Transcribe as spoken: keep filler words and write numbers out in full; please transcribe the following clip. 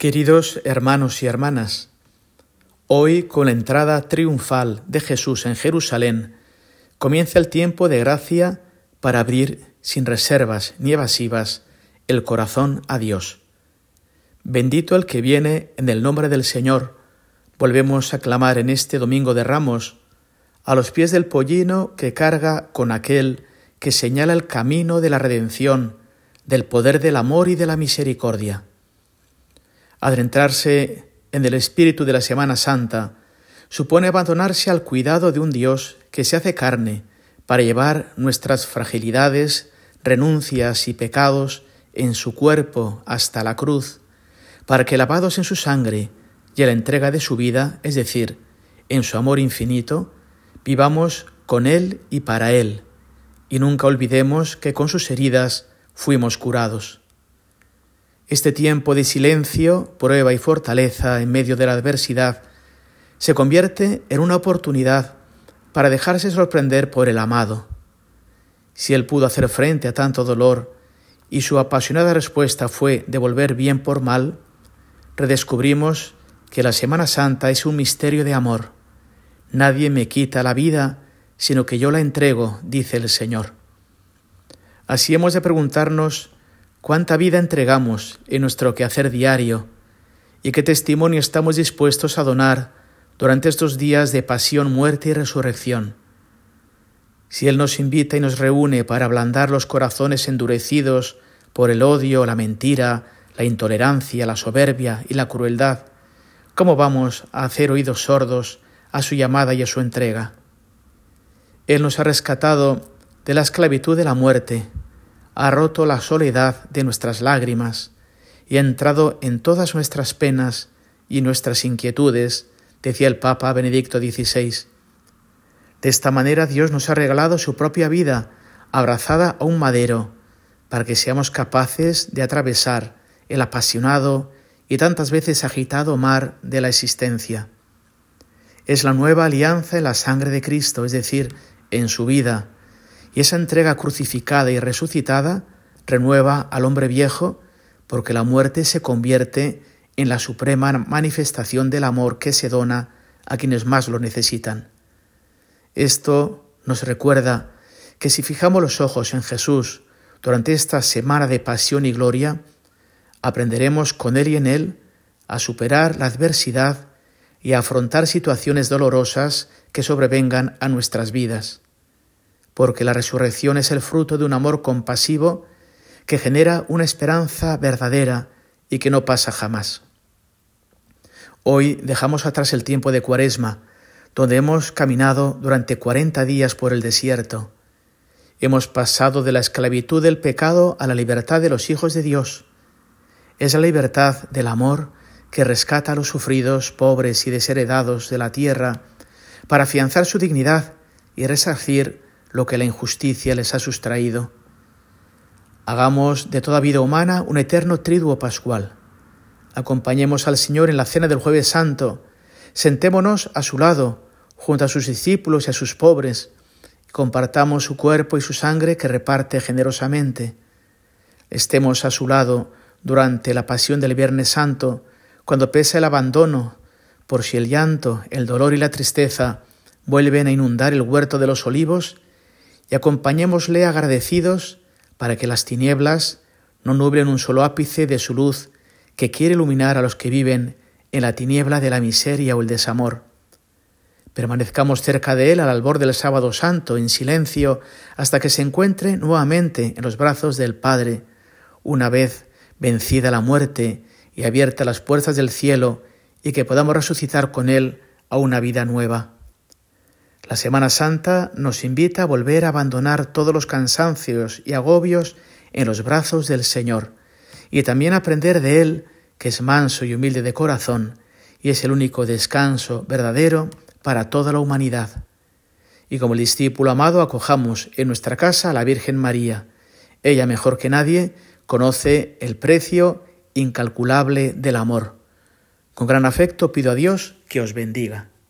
Queridos hermanos y hermanas, hoy, con la entrada triunfal de Jesús en Jerusalén, comienza el tiempo de gracia para abrir sin reservas ni evasivas el corazón a Dios. Bendito el que viene en el nombre del Señor. Volvemos a clamar en este Domingo de Ramos a los pies del pollino que carga con aquel que señala el camino de la redención, del poder del amor y de la misericordia. Adentrarse en el espíritu de la Semana Santa supone abandonarse al cuidado de un Dios que se hace carne para llevar nuestras fragilidades, renuncias y pecados en su cuerpo hasta la cruz, para que lavados en su sangre y en la entrega de su vida, es decir, en su amor infinito, vivamos con Él y para Él, y nunca olvidemos que con sus heridas fuimos curados. Este tiempo de silencio, prueba y fortaleza en medio de la adversidad se convierte en una oportunidad para dejarse sorprender por el amado. Si Él pudo hacer frente a tanto dolor y su apasionada respuesta fue devolver bien por mal, redescubrimos que la Semana Santa es un misterio de amor. Nadie me quita la vida, sino que yo la entrego, dice el Señor. Así hemos de preguntarnos cuánta vida entregamos en nuestro quehacer diario y qué testimonio estamos dispuestos a donar durante estos días de pasión, muerte y resurrección. Si Él nos invita y nos reúne para ablandar los corazones endurecidos por el odio, la mentira, la intolerancia, la soberbia y la crueldad, ¿cómo vamos a hacer oídos sordos a su llamada y a su entrega? Él nos ha rescatado de la esclavitud de la muerte, ha roto la soledad de nuestras lágrimas y ha entrado en todas nuestras penas y nuestras inquietudes, decía el Papa Benedicto dieciséis. De esta manera Dios nos ha regalado su propia vida, abrazada a un madero, para que seamos capaces de atravesar el apasionado y tantas veces agitado mar de la existencia. Es la nueva alianza en la sangre de Cristo, es decir, en su vida, y esa entrega crucificada y resucitada renueva al hombre viejo, porque la muerte se convierte en la suprema manifestación del amor que se dona a quienes más lo necesitan. Esto nos recuerda que si fijamos los ojos en Jesús durante esta semana de pasión y gloria, aprenderemos con Él y en Él a superar la adversidad y a afrontar situaciones dolorosas que sobrevengan a nuestras vidas. Porque la resurrección es el fruto de un amor compasivo que genera una esperanza verdadera y que no pasa jamás. Hoy dejamos atrás el tiempo de Cuaresma, donde hemos caminado durante cuarenta días por el desierto. Hemos pasado de la esclavitud del pecado a la libertad de los hijos de Dios. Es la libertad del amor que rescata a los sufridos, pobres y desheredados de la tierra para afianzar su dignidad y resarcir lo que la injusticia les ha sustraído. Hagamos de toda vida humana un eterno triduo pascual. Acompañemos al Señor en la cena del Jueves Santo. Sentémonos a su lado, junto a sus discípulos y a sus pobres. Compartamos su cuerpo y su sangre que reparte generosamente. Estemos a su lado durante la pasión del Viernes Santo, cuando pesa el abandono, por si el llanto, el dolor y la tristeza vuelven a inundar el huerto de los olivos, y acompañémosle agradecidos para que las tinieblas no nublen un solo ápice de su luz que quiere iluminar a los que viven en la tiniebla de la miseria o el desamor. Permanezcamos cerca de Él al albor del Sábado Santo, en silencio, hasta que se encuentre nuevamente en los brazos del Padre, una vez vencida la muerte y abiertas las puertas del cielo, y que podamos resucitar con Él a una vida nueva. La Semana Santa nos invita a volver a abandonar todos los cansancios y agobios en los brazos del Señor, y también aprender de Él, que es manso y humilde de corazón, y es el único descanso verdadero para toda la humanidad. Y como el discípulo amado, acojamos en nuestra casa a la Virgen María. Ella, mejor que nadie, conoce el precio incalculable del amor. Con gran afecto pido a Dios que os bendiga.